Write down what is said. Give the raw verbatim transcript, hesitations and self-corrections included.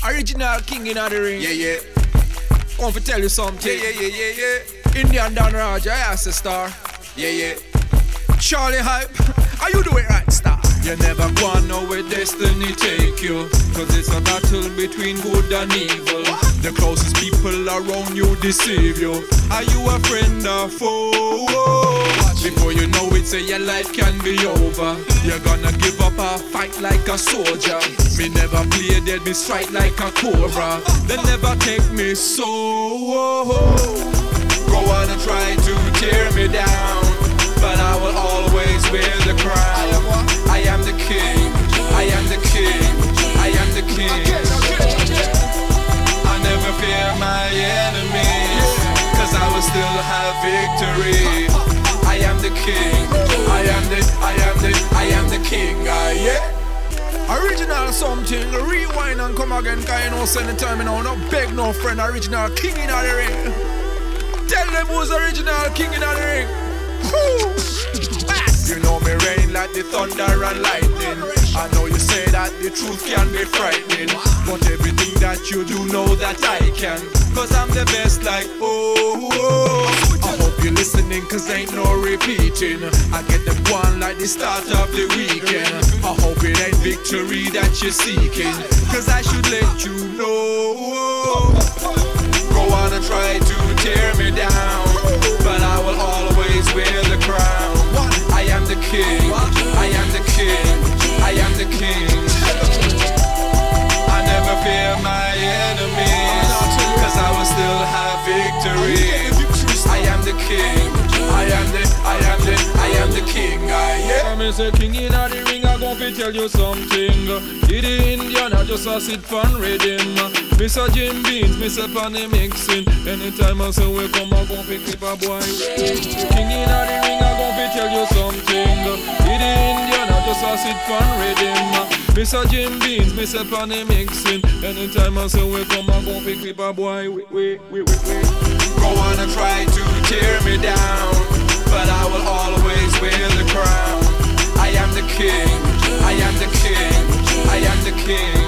Original king in the ring. Yeah, yeah. Come to tell you something. Yeah, yeah, yeah, yeah, yeah. Indian Don Raja, I ask the star. Yeah, yeah. Charlie Hype, how you do it right, star? You never gonna know where destiny take you, cause it's a battle between good and evil. The closest people around you deceive you. Are you a friend or foe? Before you know it, say your life can be over. You're gonna give up a fight like a soldier. Me never play dead, me strike like a cobra. They never take me so. Go on and try to tear me down, but I will always wear the crown. I am the king, I am the king, I am the king. I never fear my enemies, cause I will still have victory. I am the king, I am the, I am the, I am the king, I yeah. Original something, rewind and come again, cause you know, send the time, you know, no beg no friend, original king in the ring. Tell them who's original king in the ring. You know me rain like the thunder and lightning. I know you say that the truth can be frightening, but everything that you do know that I can, cause I'm the best like oh, oh. I hope you're listening cause ain't no repeating. I get them one like the start of the weekend. I hope it ain't victory that you're seeking, cause I should let you know. Go on and try to tear me down, but I will always wear the crown. I am the king, I am the king, I am the king. I never fear my enemies, cause I will still have victory. I am the king, I am the, I am the, I am the king, I yeah. I'm a king in the ring, I'm gonna tell you something. Did the Indian I just a sit fan rhythm. Mister Jim Beans, Mister Panny mixing. Anytime I say we come, I'm gonna pick up a boy. King in the ring, I'm gonna tell you something. Did the Indian I just a sit fan rhythm. Mister Jim Beans, Mister Panny mixing. Anytime I say we come, I'm gonna pick up a boy. Wait, wait, wait, wait, wait. Go on and try to tear me down, but I will always wear the crown. I am the king, I am the king, I am the king.